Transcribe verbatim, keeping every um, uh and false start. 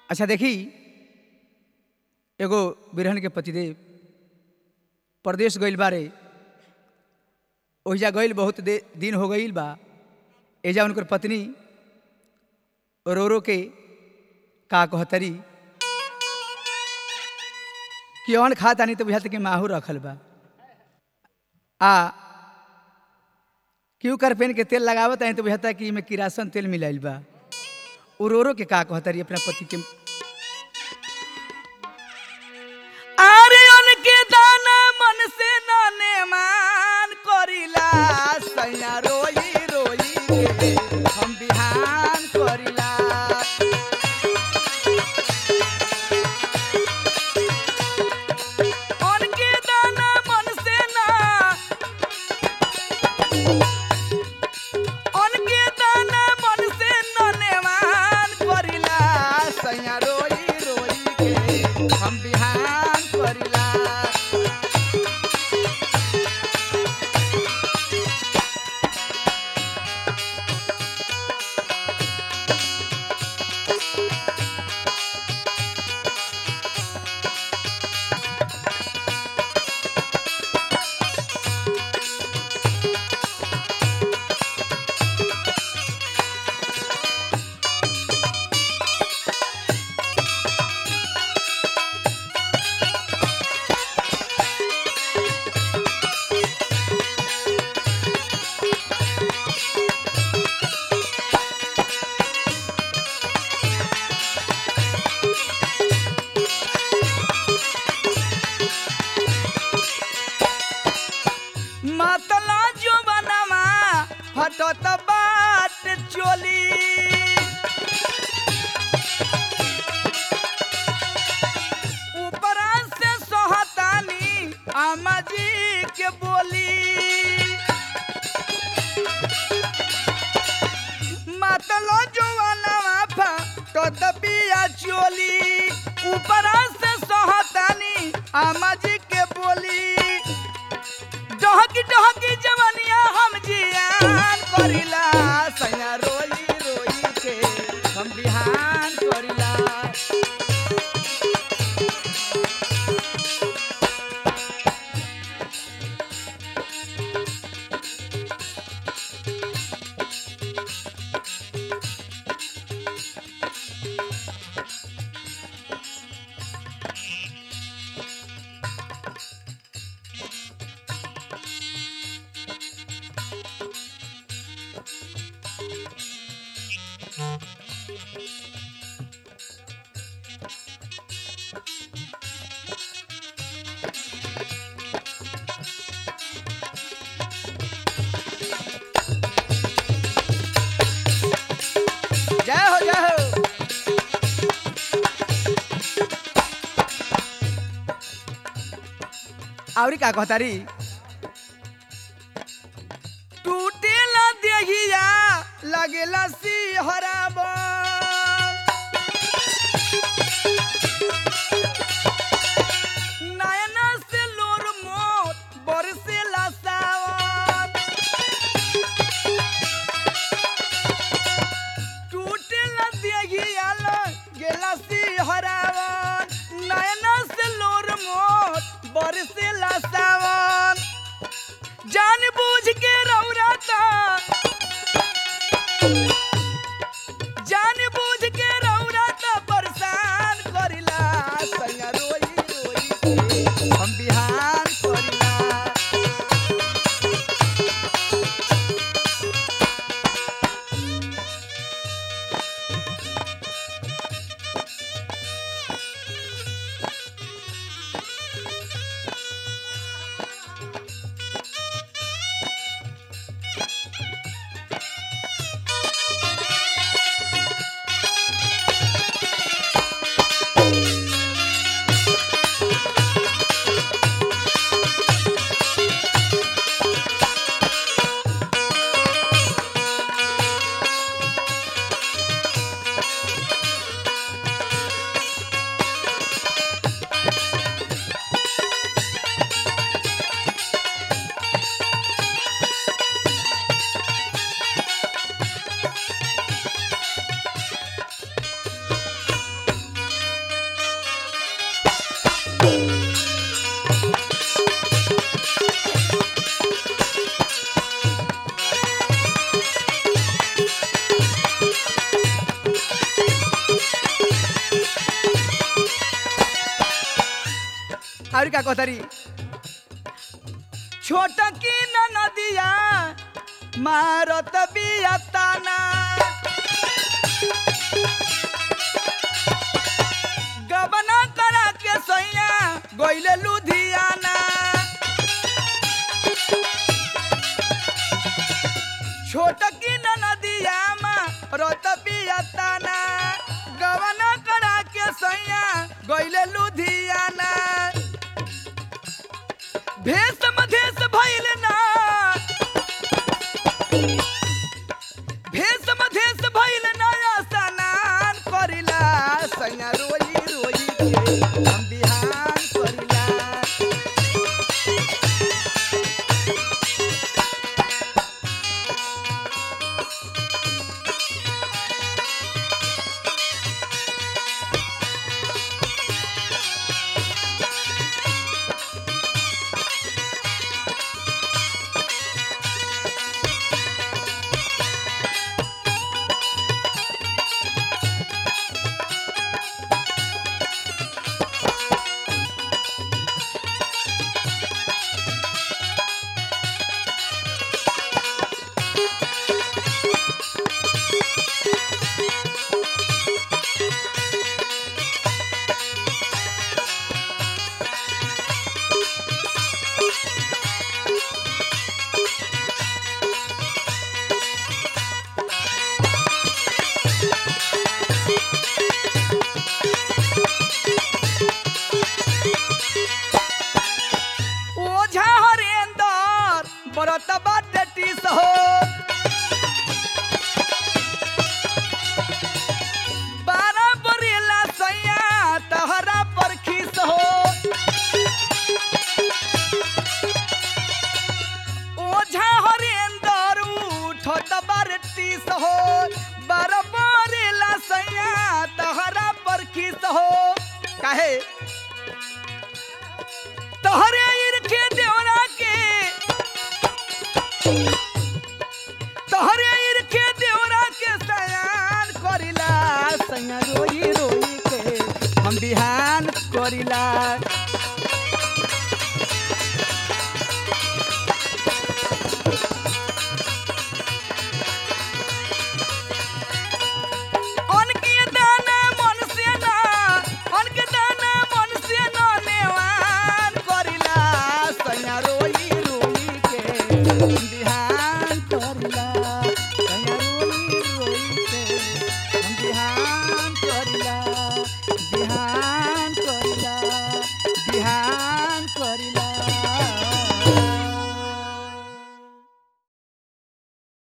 अच्छा देखी एगो बिरहन के पतिदेव परदेश गइल बारे ओहिजा गइल बहुत दे, दिन हो गइल बा। एजा उनकर पत्नी रो रो के का कहतरी कि अन खा तानी तो बुझाते कि माहू रखल बा आ क्यों कर पेन के तेल लगावत है तो बुझाता कि में किरासन तेल मिलाइल बा। उ रो रो के का कहतरी अपना पति के अरे उनके दाना मन से नाने मान करिला सैया रोई रोई के हम बिहान करिला। उनके दाना मन से ना उनके दाना मन से नाने मान करिला सैया रोई रोई के हम बिहान करिला। मतला जो बनवा फटत बात चोली ऊपरा से सोहतानी आमा जी के बोली। मतला जो बनवा फटत बिया चोली ऊपरा से सोहतानी आमा जी के बोली। डहकी डहकी जवनिया हम जियान करिला सैया रोई रोई के हम बिहान करिला। जय हो जय हो। आवरी का कहतारी टूटेला देहिया लगेला सिहराबन नयना से लोर मोत बरसेला सावन। टूटेला देहिया लगेला सिहराबन नयना से लोर मोत बरसेला सावन। जान बूझ के रौराता जान बूझ के रौराता परेशान और का कहतरी छोट की नदिया मारत बिया ताना गबना करा के सैया गइले लुधियाना छोट की नदिया मारत बिया ताना गबना करा के सैया गइले लुधियाना भेष मधेश भइल ना भेष मधेश भइल ना स्नान करिला सैया रोई रोई के हम बिहान करिला ओझा हरेंदर बरत बाटे टीस हो बारह बरेला सैया तहरा पर खीस हो ओझा हरेंदर उठत बार टीस हो बारह बरेला सैया तहरा पर खीस हो काहे तोहरे इरखे देवरा के तोहरे इरखे देवरा के सयान करिला सैया रोई रोई के हम बिहान करिला